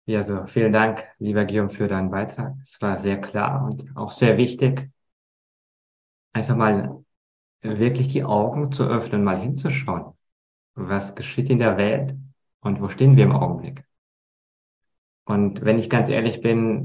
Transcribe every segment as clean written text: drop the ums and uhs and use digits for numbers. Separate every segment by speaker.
Speaker 1: Ja, so vielen Dank, lieber Guillaume, für deinen Beitrag. Es war sehr klar und auch sehr wichtig, einfach mal wirklich die Augen zu öffnen, mal hinzuschauen. Was geschieht in der Welt und wo stehen wir im Augenblick? Und wenn ich ganz ehrlich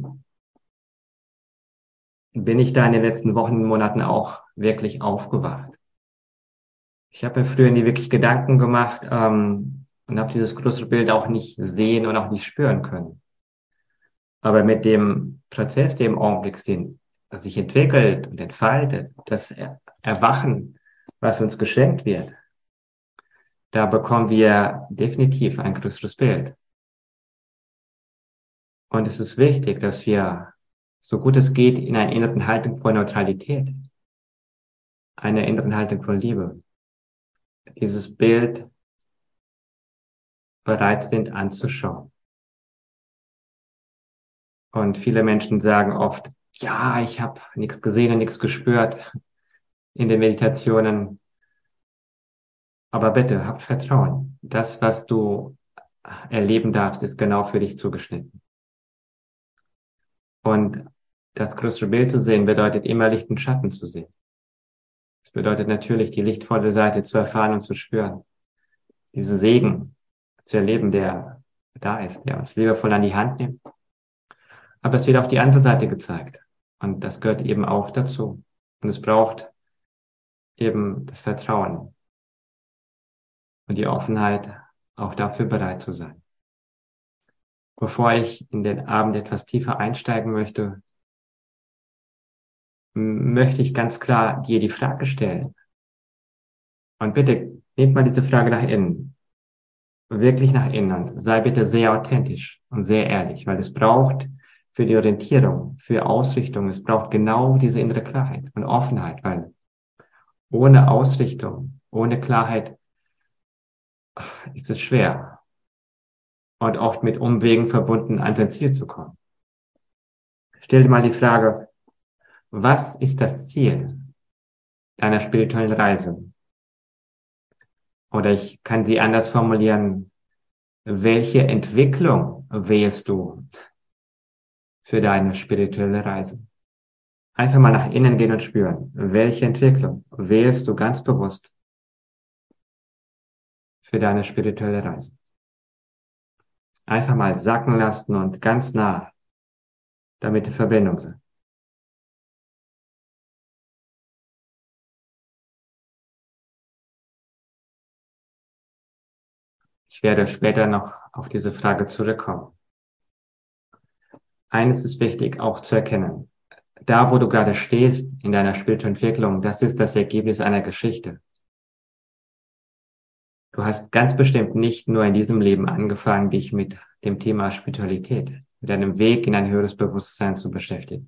Speaker 1: bin ich da in den letzten Wochen und Monaten auch wirklich aufgewacht. Ich habe mir früher nie wirklich Gedanken gemacht und habe dieses größere Bild auch nicht sehen und auch nicht spüren können. Aber mit dem Prozess, der im Augenblick sich entwickelt und entfaltet, das Erwachen, was uns geschenkt wird, da bekommen wir definitiv ein größeres Bild. Und es ist wichtig, dass wir, so gut es geht, in einer inneren Haltung von Neutralität, einer inneren Haltung von Liebe, dieses Bild bereit sind anzuschauen. Und viele Menschen sagen oft, ja, ich habe nichts gesehen und nichts gespürt in den Meditationen. Aber bitte, hab Vertrauen. Das, was du erleben darfst, ist genau für dich zugeschnitten. Und das größere Bild zu sehen, bedeutet immer Licht und Schatten zu sehen. Das bedeutet natürlich, die lichtvolle Seite zu erfahren und zu spüren. Diesen Segen zu erleben, der da ist, der uns liebevoll an die Hand nimmt. Aber es wird auch die andere Seite gezeigt. Und das gehört eben auch dazu. Und es braucht eben das Vertrauen und die Offenheit, auch dafür bereit zu sein. Bevor ich in den Abend etwas tiefer einsteigen möchte ich ganz klar dir die Frage stellen. Und bitte nehmt mal diese Frage nach innen, wirklich nach innen und sei bitte sehr authentisch und sehr ehrlich, weil es braucht für die Orientierung, für Ausrichtung, es braucht genau diese innere Klarheit und Offenheit, weil ohne Ausrichtung, ohne Klarheit ist es schwer und oft mit Umwegen verbunden, an sein Ziel zu kommen. Stell dir mal die Frage, was ist das Ziel deiner spirituellen Reise? Oder ich kann sie anders formulieren, welche Entwicklung wählst du für deine spirituelle Reise? Einfach mal nach innen gehen und spüren, welche Entwicklung wählst du ganz bewusst für deine spirituelle Reise? Einfach mal sacken lassen und ganz nah damit in Verbindung sein. Ich werde später noch auf diese Frage zurückkommen. Eines ist wichtig auch zu erkennen. Da, wo du gerade stehst in deiner spirituellen Entwicklung, das ist das Ergebnis einer Geschichte. Du hast ganz bestimmt nicht nur in diesem Leben angefangen, dich mit dem Thema Spiritualität, mit deinem Weg in ein höheres Bewusstsein zu beschäftigen.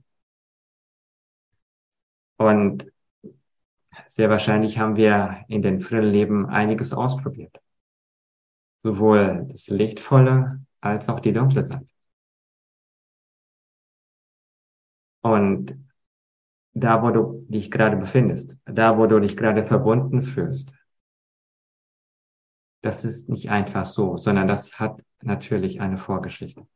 Speaker 1: Und sehr wahrscheinlich haben wir in den früheren Leben einiges ausprobiert. Sowohl das Lichtvolle als auch die dunkle Seite. Und da, wo du dich gerade befindest, da, wo du dich gerade verbunden fühlst, das ist nicht einfach so, sondern das hat natürlich eine Vorgeschichte.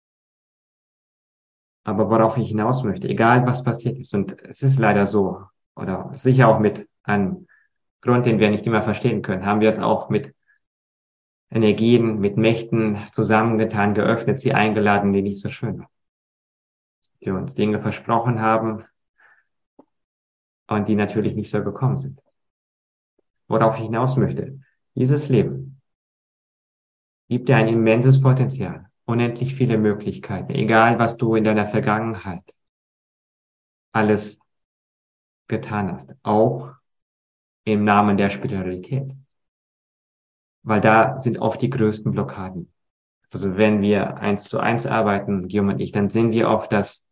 Speaker 1: Aber worauf ich hinaus möchte, egal was passiert ist, und es ist leider so, oder sicher auch mit einem Grund, den wir nicht immer verstehen können, haben wir uns auch mit Energien, mit Mächten zusammengetan, geöffnet, sie eingeladen, die nicht so schön waren. Die uns Dinge versprochen haben und die natürlich nicht so gekommen sind. Worauf ich hinaus möchte, dieses Leben gibt dir ein immenses Potenzial, unendlich viele Möglichkeiten, egal was du in deiner Vergangenheit alles getan hast, auch im Namen der Spiritualität. Weil da sind oft die größten Blockaden. Also wenn wir 1:1 arbeiten, Guillaume und ich, dann sehen wir oft, dass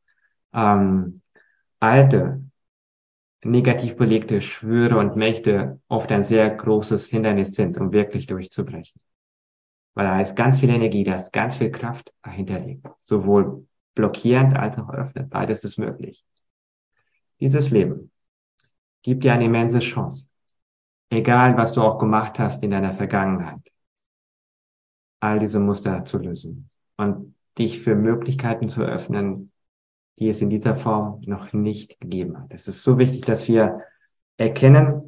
Speaker 1: alte, negativ belegte Schwüre und Mächte oft ein sehr großes Hindernis sind, um wirklich durchzubrechen. Weil da ist ganz viel Energie, da ist ganz viel Kraft dahinter liegt. Sowohl blockierend als auch öffnend. Beides ist möglich. Dieses Leben gibt dir eine immense Chance. Egal, was du auch gemacht hast in deiner Vergangenheit. All diese Muster zu lösen. Und dich für Möglichkeiten zu öffnen, die es in dieser Form noch nicht gegeben hat. Es ist so wichtig, dass wir erkennen,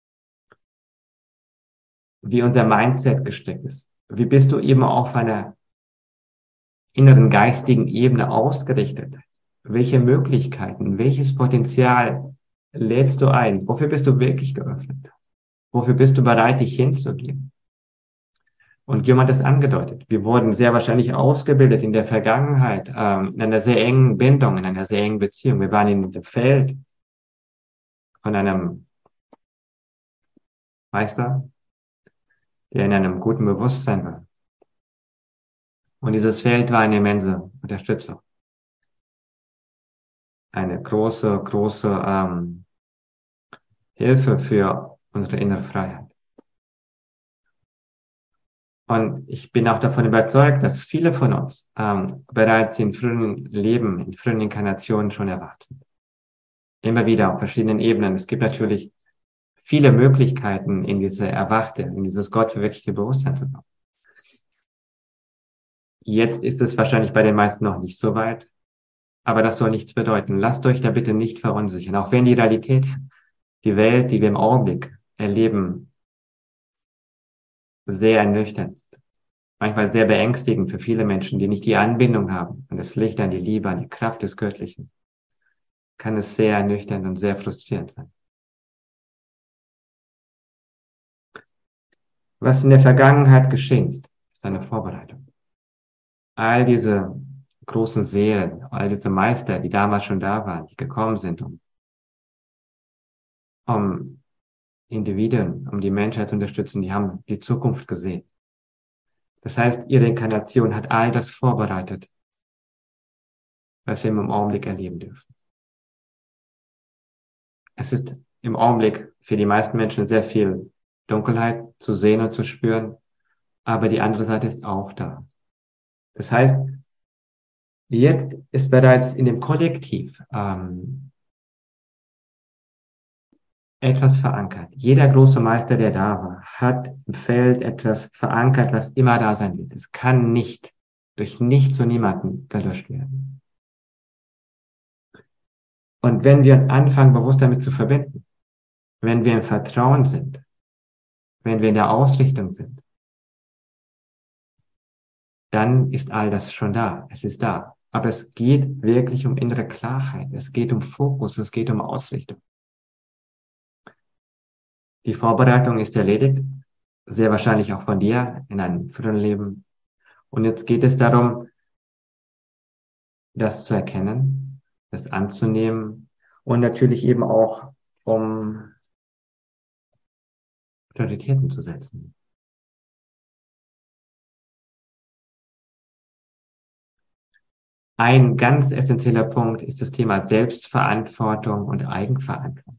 Speaker 1: wie unser Mindset gestrickt ist. Wie bist du eben auf einer inneren geistigen Ebene ausgerichtet? Welche Möglichkeiten, welches Potenzial lädst du ein? Wofür bist du wirklich geöffnet? Wofür bist du bereit, dich hinzugeben? Und jemand hat das angedeutet. Wir wurden sehr wahrscheinlich ausgebildet in der Vergangenheit, in einer sehr engen Bindung, in einer sehr engen Beziehung. Wir waren in dem Feld von einem Meister, der in einem guten Bewusstsein war. Und dieses Feld war eine immense Unterstützung. Eine große Hilfe für unsere innere Freiheit. Und ich bin auch davon überzeugt, dass viele von uns bereits in frühen Leben, in frühen Inkarnationen schon erwacht sind. Immer wieder auf verschiedenen Ebenen. Es gibt natürlich viele Möglichkeiten, in diese erwachte, in dieses gottverwirklichte Bewusstsein zu kommen. Jetzt ist es wahrscheinlich bei den meisten noch nicht so weit, aber das soll nichts bedeuten. Lasst euch da bitte nicht verunsichern. Auch wenn die Realität, die Welt, die wir im Augenblick erleben, sehr ernüchternd ist. Manchmal sehr beängstigend für viele Menschen, die nicht die Anbindung haben an das Licht, an die Liebe, an die Kraft des Göttlichen, kann es sehr ernüchternd und sehr frustrierend sein. Was in der Vergangenheit geschehen ist eine Vorbereitung. All diese großen Seelen, all diese Meister, die damals schon da waren, die gekommen sind, um Individuen, um die Menschheit zu unterstützen, die haben die Zukunft gesehen. Das heißt, ihre Inkarnation hat all das vorbereitet, was wir im Augenblick erleben dürfen. Es ist im Augenblick für die meisten Menschen sehr viel Dunkelheit zu sehen und zu spüren, aber die andere Seite ist auch da. Das heißt, jetzt ist bereits in dem Kollektiv etwas verankert. Jeder große Meister, der da war, hat im Feld etwas verankert, was immer da sein wird. Es kann nicht durch nichts und niemanden gelöscht werden. Und wenn wir uns anfangen, bewusst damit zu verbinden, wenn wir im Vertrauen sind, wenn wir in der Ausrichtung sind, dann ist all das schon da. Es ist da. Aber es geht wirklich um innere Klarheit. Es geht um Fokus. Es geht um Ausrichtung. Die Vorbereitung ist erledigt. Sehr wahrscheinlich auch von dir in einem früheren Leben. Und jetzt geht es darum, das zu erkennen, das anzunehmen und natürlich eben auch um Prioritäten zu setzen. Ein ganz essentieller Punkt ist das Thema Selbstverantwortung und Eigenverantwortung.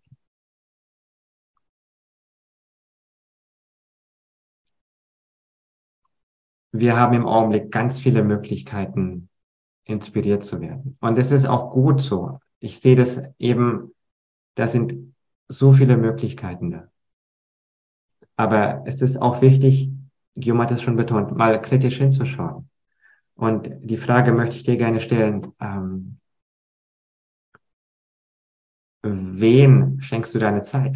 Speaker 1: Wir haben im Augenblick ganz viele Möglichkeiten, inspiriert zu werden. Und es ist auch gut so. Ich sehe das eben, da sind so viele Möglichkeiten da. Aber es ist auch wichtig, Guillaume hat es schon betont, mal kritisch hinzuschauen. Und die Frage möchte ich dir gerne stellen, wen schenkst du deine Zeit?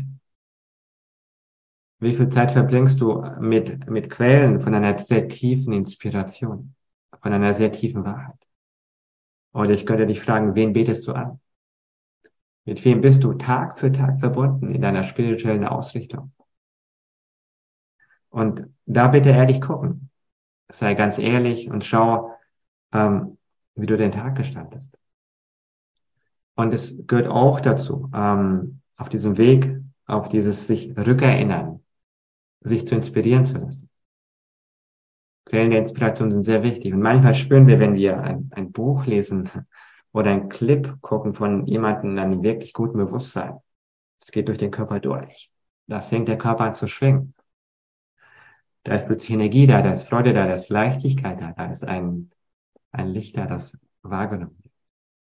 Speaker 1: Wie viel Zeit verbringst du mit Quellen von einer sehr tiefen Inspiration, von einer sehr tiefen Wahrheit? Oder ich könnte dich fragen, wen betest du an? Mit wem bist du Tag für Tag verbunden in deiner spirituellen Ausrichtung? Und da bitte ehrlich gucken. Sei ganz ehrlich und schau, wie du den Tag gestaltest. Und es gehört auch dazu, auf diesem Weg, auf dieses sich rückerinnern, sich zu inspirieren zu lassen. Quellen der Inspiration sind sehr wichtig. Und manchmal spüren wir, wenn wir ein Buch lesen oder einen Clip gucken von jemandem in einem wirklich guten Bewusstsein, es geht durch den Körper durch. Da fängt der Körper an zu schwingen. Da ist plötzlich Energie da, da ist Freude da, da ist Leichtigkeit da, da ist ein Licht da, das wahrgenommen wird.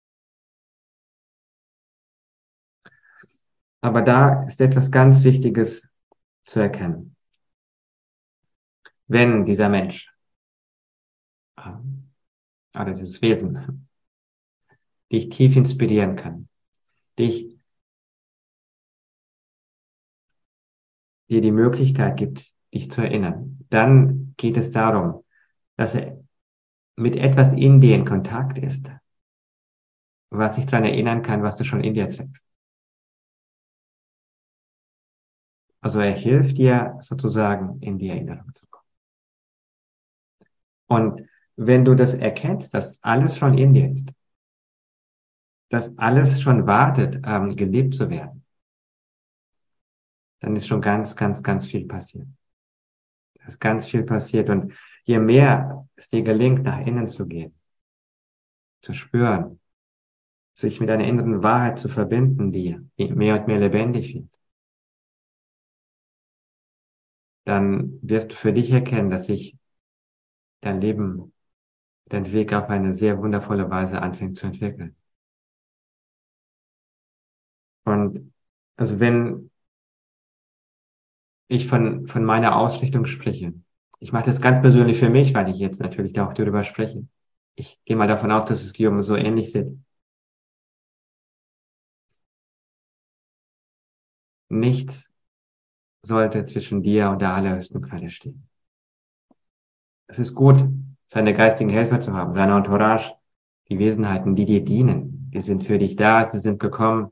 Speaker 1: Aber da ist etwas ganz Wichtiges zu erkennen. Wenn dieser Mensch oder dieses Wesen, dich tief inspirieren kann, dich, dir die Möglichkeit gibt, dich zu erinnern, dann geht es darum, dass er mit etwas in dir in Kontakt ist, was dich daran erinnern kann, was du schon in dir trägst. Also er hilft dir sozusagen in die Erinnerung zu kommen. Und wenn du das erkennst, dass alles schon in dir ist, dass alles schon wartet, gelebt zu werden, dann ist schon ganz, ganz, ganz viel passiert. Da ist ganz viel passiert. Und je mehr es dir gelingt, nach innen zu gehen, zu spüren, sich mit einer inneren Wahrheit zu verbinden, die mehr und mehr lebendig wird, dann wirst du für dich erkennen, dass sich dein Leben, dein Weg auf eine sehr wundervolle Weise anfängt zu entwickeln. Und also wenn ich von meiner Ausrichtung spreche, ich mache das ganz persönlich für mich, weil ich jetzt natürlich da auch darüber spreche. Ich gehe mal davon aus, dass es Guillaume so ähnlich sieht. Nichts sollte zwischen dir und der allerhöchsten Quelle stehen. Es ist gut, seine geistigen Helfer zu haben, seine Entourage, die Wesenheiten, die dir dienen. Die sind für dich da, sie sind gekommen,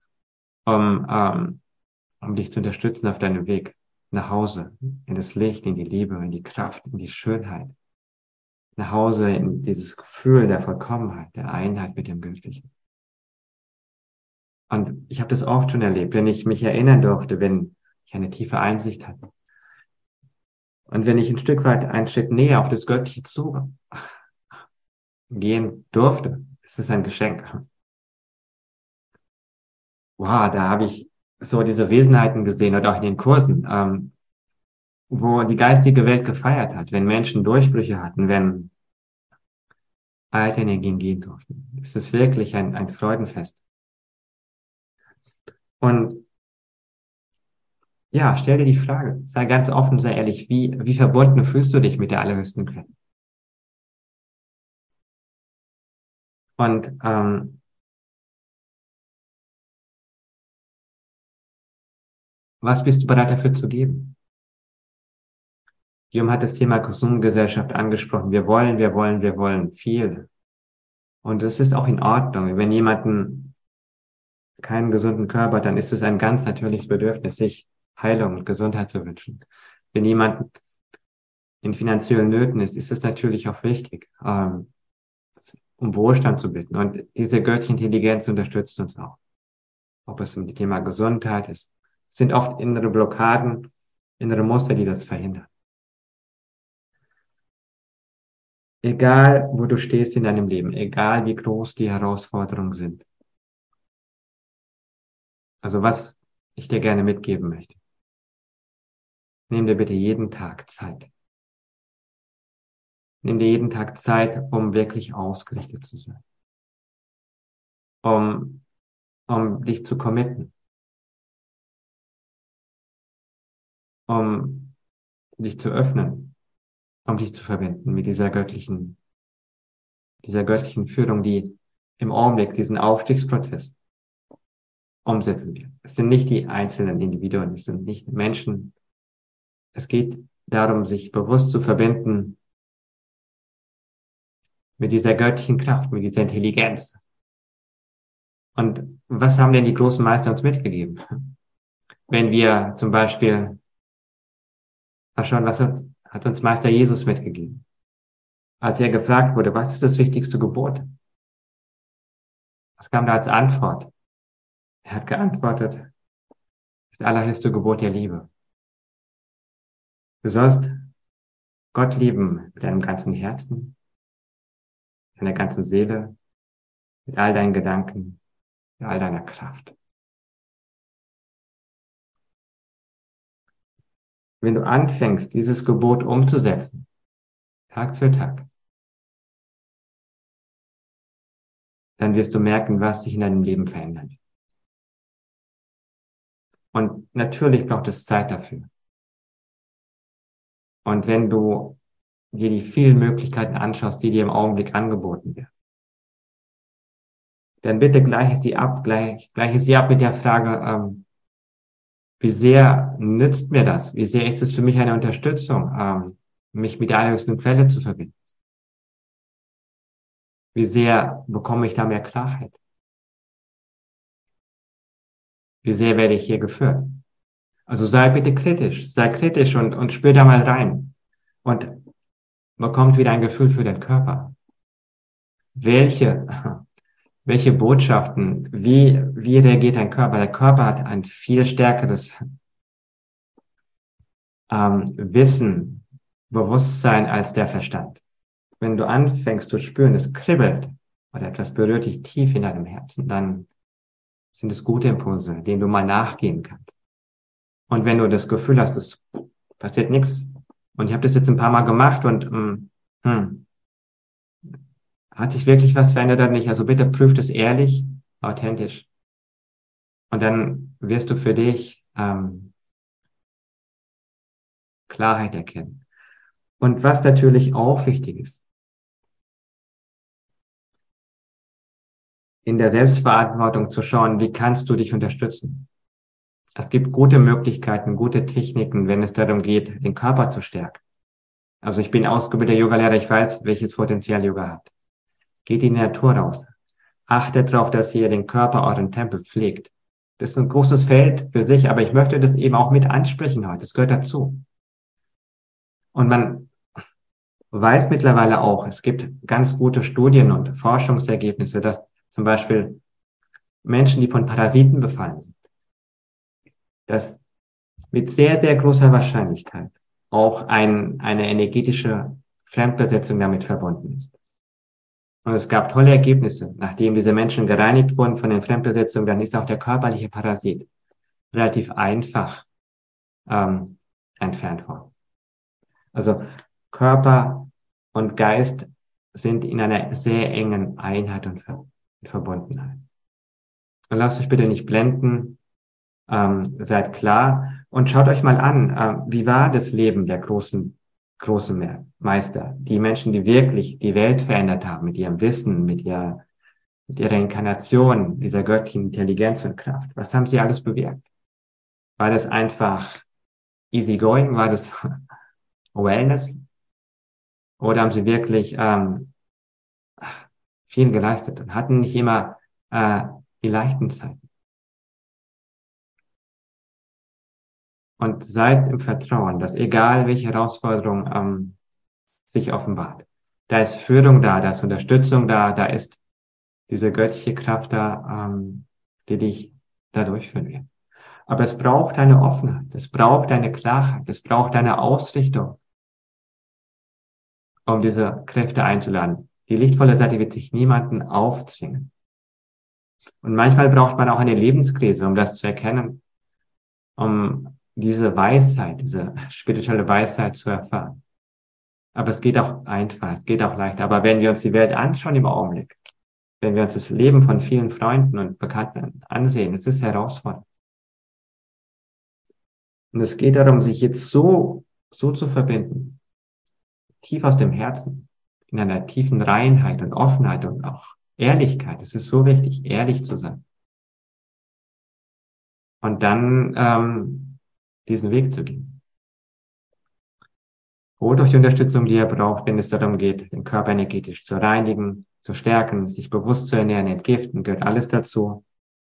Speaker 1: um dich zu unterstützen auf deinem Weg nach Hause, in das Licht, in die Liebe, in die Kraft, in die Schönheit. Nach Hause in dieses Gefühl der Vollkommenheit, der Einheit mit dem Göttlichen. Und ich habe das oft schon erlebt, wenn ich mich erinnern durfte, wenn ich eine tiefe Einsicht hatte. Und wenn ich ein Stück weit, einen Schritt näher auf das Göttliche zu gehen durfte, ist es ein Geschenk. Wow, da habe ich so diese Wesenheiten gesehen oder auch in den Kursen, wo die geistige Welt gefeiert hat, wenn Menschen Durchbrüche hatten, wenn alte Energien gehen durften. Es ist wirklich ein Freudenfest. Und ja, stell dir die Frage, sei ganz offen, sei ehrlich, wie verbunden fühlst du dich mit der allerhöchsten Quelle? Und was bist du bereit dafür zu geben? Guillaume hat das Thema Konsumgesellschaft angesprochen. Wir wollen viel. Und es ist auch in Ordnung. Wenn jemanden keinen gesunden Körper hat, dann ist es ein ganz natürliches Bedürfnis, sich Heilung und Gesundheit zu wünschen. Wenn jemand in finanziellen Nöten ist, ist es natürlich auch wichtig, um Wohlstand zu bitten. Und diese göttliche Intelligenz unterstützt uns auch. Ob es um das Thema Gesundheit ist. Es sind oft innere Blockaden, innere Muster, die das verhindern. Egal, wo du stehst in deinem Leben, egal wie groß die Herausforderungen sind. Also was ich dir gerne mitgeben möchte. Nimm dir bitte jeden Tag Zeit. Nimm dir jeden Tag Zeit, um wirklich ausgerichtet zu sein. Um dich zu committen. Um dich zu öffnen. Um dich zu verbinden mit dieser göttlichen Führung, die im Augenblick diesen Aufstiegsprozess umsetzen wird. Es sind nicht die einzelnen Individuen, es sind nicht Menschen. Es geht darum, sich bewusst zu verbinden mit dieser göttlichen Kraft, mit dieser Intelligenz. Und was haben denn die großen Meister uns mitgegeben? Wenn wir zum Beispiel mal schauen, was hat uns Meister Jesus mitgegeben? Als er gefragt wurde, was ist das wichtigste Gebot? Was kam da als Antwort? Er hat geantwortet, das allerhöchste Gebot der Liebe. Du sollst Gott lieben mit deinem ganzen Herzen, deiner ganzen Seele, mit all deinen Gedanken, mit all deiner Kraft. Wenn du anfängst, dieses Gebot umzusetzen, Tag für Tag, dann wirst du merken, was sich in deinem Leben verändert. Und natürlich braucht es Zeit dafür. Und wenn du dir die vielen Möglichkeiten anschaust, die dir im Augenblick angeboten werden, dann bitte gleiche sie ab mit der Frage, wie sehr nützt mir das? Wie sehr ist es für mich eine Unterstützung, mich mit der allerhöchsten Quelle zu verbinden? Wie sehr bekomme ich da mehr Klarheit? Wie sehr werde ich hier geführt? Also sei kritisch und spür da mal rein und bekommt wieder ein Gefühl für den Körper. Welche, welche Botschaften, wie reagiert dein Körper? Der Körper hat ein viel stärkeres Wissen, Bewusstsein als der Verstand. Wenn du anfängst zu spüren, es kribbelt oder etwas berührt dich tief in deinem Herzen, dann sind es gute Impulse, denen du mal nachgehen kannst. Und wenn du das Gefühl hast, es passiert nichts, und ich habe das jetzt ein paar Mal gemacht und hat sich wirklich was verändert oder nicht? Also bitte prüf das ehrlich, authentisch. Und dann wirst du für dich Klarheit erkennen. Und was natürlich auch wichtig ist, in der Selbstverantwortung zu schauen, wie kannst du dich unterstützen? Es gibt gute Möglichkeiten, gute Techniken, wenn es darum geht, den Körper zu stärken. Also ich bin ausgebildeter Yogalehrer, ich weiß, welches Potenzial Yoga hat. Geht in die Natur raus. Achtet darauf, dass ihr den Körper, euren Tempel pflegt. Das ist ein großes Feld für sich, aber ich möchte das eben auch mit ansprechen heute. Das gehört dazu. Und man weiß mittlerweile auch, es gibt ganz gute Studien und Forschungsergebnisse, dass zum Beispiel Menschen, die von Parasiten befallen sind, dass mit sehr, sehr großer Wahrscheinlichkeit auch eine energetische Fremdbesetzung damit verbunden ist. Und es gab tolle Ergebnisse. Nachdem diese Menschen gereinigt wurden von den Fremdbesetzungen, dann ist auch der körperliche Parasit relativ einfach entfernt worden. Also Körper und Geist sind in einer sehr engen Einheit und Verbundenheit. Und lasst euch bitte nicht blenden, seid klar und schaut euch mal an, wie war das Leben der großen Meister, die Menschen, die wirklich die Welt verändert haben mit ihrem Wissen, mit ihrer Inkarnation, dieser göttlichen Intelligenz und Kraft. Was haben sie alles bewirkt? War das einfach easygoing? War das Wellness? Oder haben sie wirklich viel geleistet und hatten nicht immer die leichten Zeiten? Und seid im Vertrauen, dass egal welche Herausforderung sich offenbart, da ist Führung da ist Unterstützung da ist diese göttliche Kraft da, die dich da durchführen wird. Aber es braucht eine Offenheit, es braucht eine Klarheit, es braucht eine Ausrichtung, um diese Kräfte einzuladen. Die lichtvolle Seite wird sich niemanden aufzwingen. Und manchmal braucht man auch eine Lebenskrise, um das zu erkennen, um diese Weisheit, diese spirituelle Weisheit zu erfahren. Aber es geht auch einfach, es geht auch leicht. Aber wenn wir uns die Welt anschauen im Augenblick, wenn wir uns das Leben von vielen Freunden und Bekannten ansehen, es ist herausfordernd. Und es geht darum, sich jetzt so zu verbinden, tief aus dem Herzen, in einer tiefen Reinheit und Offenheit und auch Ehrlichkeit. Es ist so wichtig, ehrlich zu sein. Und dann diesen Weg zu gehen. Holt euch die Unterstützung, die ihr braucht, wenn es darum geht, den Körper energetisch zu reinigen, zu stärken, sich bewusst zu ernähren, entgiften, gehört alles dazu.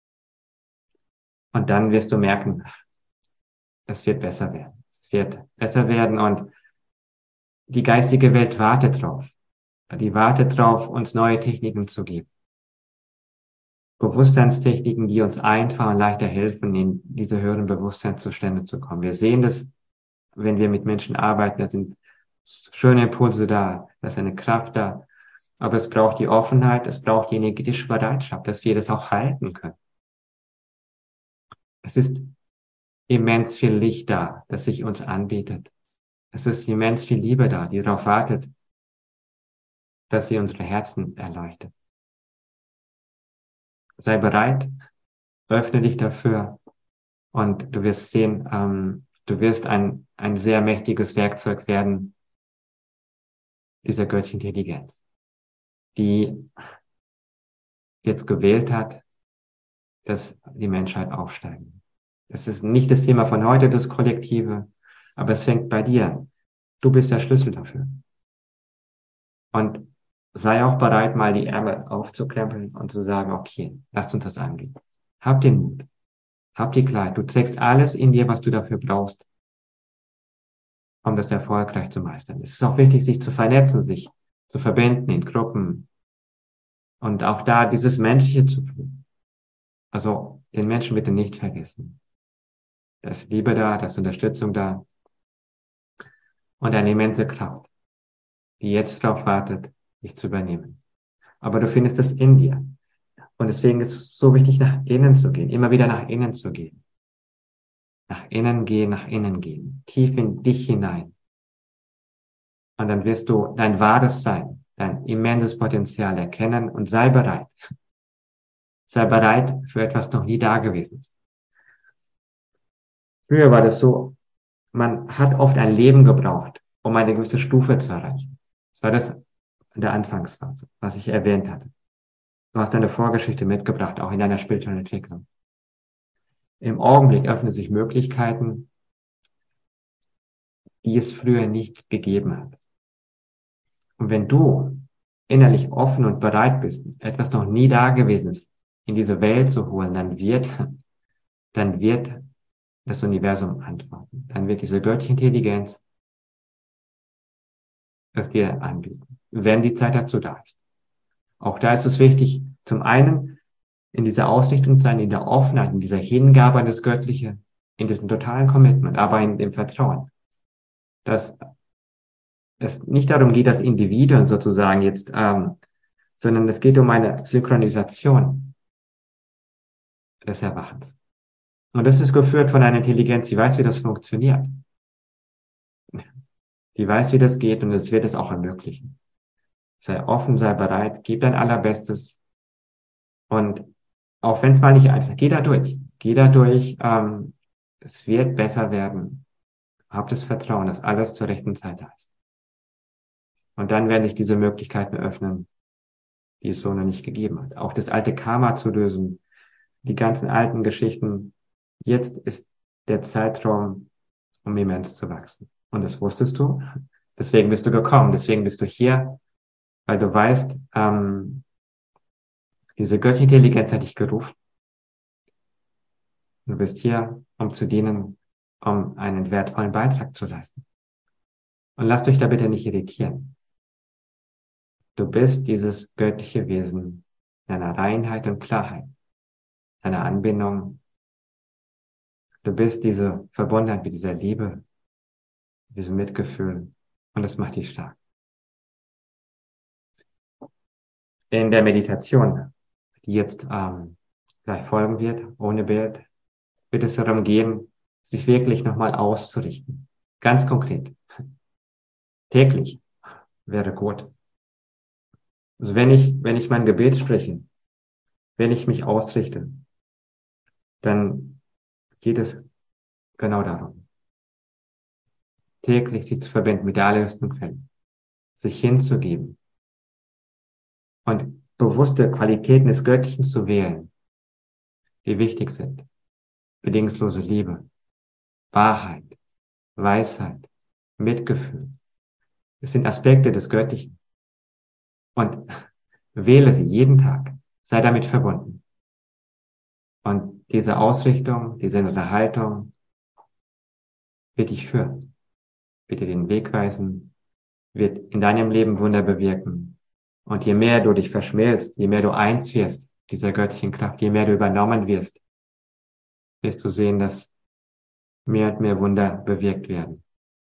Speaker 1: Und dann wirst du merken, es wird besser werden. Es wird besser werden und die geistige Welt wartet drauf. Die wartet drauf, uns neue Techniken zu geben. Bewusstseinstechniken, die uns einfach und leichter helfen, in diese höheren Bewusstseinszustände zu kommen. Wir sehen das, wenn wir mit Menschen arbeiten, da sind schöne Impulse da, da ist eine Kraft da. Aber es braucht die Offenheit, es braucht die energetische Bereitschaft, dass wir das auch halten können. Es ist immens viel Licht da, das sich uns anbietet. Es ist immens viel Liebe da, die darauf wartet, dass sie unsere Herzen erleuchtet. Sei bereit, öffne dich dafür und du wirst sehen, du wirst ein sehr mächtiges Werkzeug werden, dieser göttlichen Intelligenz, die jetzt gewählt hat, dass die Menschheit aufsteigen. Es ist nicht das Thema von heute, das Kollektive, aber es fängt bei dir an. Du bist der Schlüssel dafür. Und sei auch bereit, mal die Ärmel aufzukrempeln und zu sagen, okay, lasst uns das angehen. Hab den Mut. Hab die Klarheit. Du trägst alles in dir, was du dafür brauchst, um das erfolgreich zu meistern. Es ist auch wichtig, sich zu vernetzen, sich zu verbinden in Gruppen und auch da dieses Menschliche zu tun. Also den Menschen bitte nicht vergessen. Da ist Liebe da, da ist Unterstützung da und eine immense Kraft, die jetzt darauf wartet, dich zu übernehmen. Aber du findest es in dir. Und deswegen ist es so wichtig, nach innen zu gehen, immer wieder nach innen zu gehen. Nach innen gehen, tief in dich hinein. Und dann wirst du dein wahres Sein, dein immenses Potenzial erkennen und sei bereit. Sei bereit für etwas noch nie Dagewesenes. Früher war das so, man hat oft ein Leben gebraucht, um eine gewisse Stufe zu erreichen. Das war das in der Anfangsphase, was ich erwähnt hatte. Du hast deine Vorgeschichte mitgebracht, auch in deiner spirituellen Entwicklung. Im Augenblick öffnen sich Möglichkeiten, die es früher nicht gegeben hat. Und wenn du innerlich offen und bereit bist, etwas noch nie Dagewesenes in diese Welt zu holen, dann wird das Universum antworten. Dann wird diese göttliche Intelligenz es dir anbieten, wenn die Zeit dazu da ist. Auch da ist es wichtig, zum einen in dieser Ausrichtung sein, in der Offenheit, in dieser Hingabe an das Göttliche, in diesem totalen Commitment, aber in dem Vertrauen, dass es nicht darum geht, dass Individuen sozusagen jetzt, sondern es geht um eine Synchronisation des Erwachens. Und das ist geführt von einer Intelligenz, die weiß, wie das funktioniert. Die weiß, wie das geht und es wird es auch ermöglichen. Sei offen, sei bereit, gib dein Allerbestes und auch wenn es mal nicht einfach, geh da durch. Geh da durch, es wird besser werden. Hab das Vertrauen, dass alles zur rechten Zeit da ist. Und dann werden sich diese Möglichkeiten öffnen, die es so noch nicht gegeben hat. Auch das alte Karma zu lösen, die ganzen alten Geschichten. Jetzt ist der Zeitraum, um immens zu wachsen. Und das wusstest du. Deswegen bist du gekommen. Deswegen bist du hier, weil du weißt, diese göttliche Intelligenz hat dich gerufen. Du bist hier, um zu dienen, um einen wertvollen Beitrag zu leisten. Und lasst euch da bitte nicht irritieren. Du bist dieses göttliche Wesen deiner Reinheit und Klarheit, deiner Anbindung. Du bist diese Verbundenheit mit dieser Liebe, diesem Mitgefühl und das macht dich stark. In der Meditation, die jetzt gleich folgen wird, ohne Bild, wird es darum gehen, sich wirklich nochmal auszurichten. Ganz konkret. Täglich wäre gut. Also wenn ich mein Gebet spreche, wenn ich mich ausrichte, dann geht es genau darum. Täglich sich zu verbinden mit der allerhöchsten Quelle. Sich hinzugeben. Und bewusste Qualitäten des Göttlichen zu wählen, die wichtig sind. Bedingungslose Liebe, Wahrheit, Weisheit, Mitgefühl. Es sind Aspekte des Göttlichen. Und wähle sie jeden Tag. Sei damit verbunden. Und diese Ausrichtung, diese innere Haltung wird dich führen, wird dir den Weg weisen, wird in deinem Leben Wunder bewirken. Und je mehr du dich verschmilzt, je mehr du eins wirst, dieser göttlichen Kraft, je mehr du übernommen wirst, wirst du sehen, dass mehr und mehr Wunder bewirkt werden.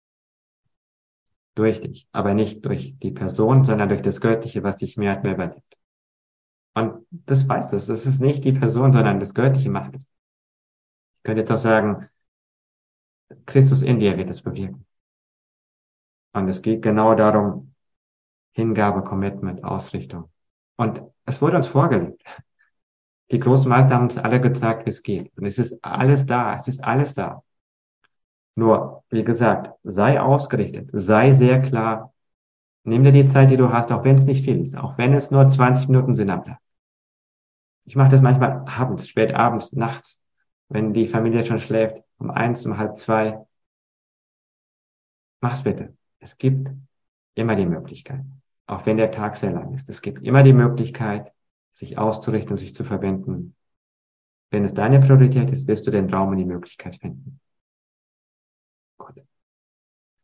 Speaker 1: Durch dich, aber nicht durch die Person, sondern durch das Göttliche, was dich mehr und mehr übernimmt. Und das weißt du, es ist nicht die Person, sondern das Göttliche macht es. Ich könnte jetzt auch sagen, Christus in dir wird es bewirken. Und es geht genau darum, Hingabe, Commitment, Ausrichtung. Und es wurde uns vorgelebt. Die großen Meister haben uns alle gezeigt, wie es geht. Und es ist alles da. Es ist alles da. Nur, wie gesagt, sei ausgerichtet, sei sehr klar, Nimm dir die Zeit, die du hast, auch wenn es nicht viel ist, auch wenn es nur 20 Minuten sind am Tag. Ich mache das manchmal abends, spät abends, nachts, wenn die Familie schon schläft, um 1, um halb 2. Mach's bitte. Es gibt immer die Möglichkeit, auch wenn der Tag sehr lang ist. Es gibt immer die Möglichkeit, sich auszurichten und sich zu verbinden. Wenn es deine Priorität ist, wirst du den Raum und die Möglichkeit finden.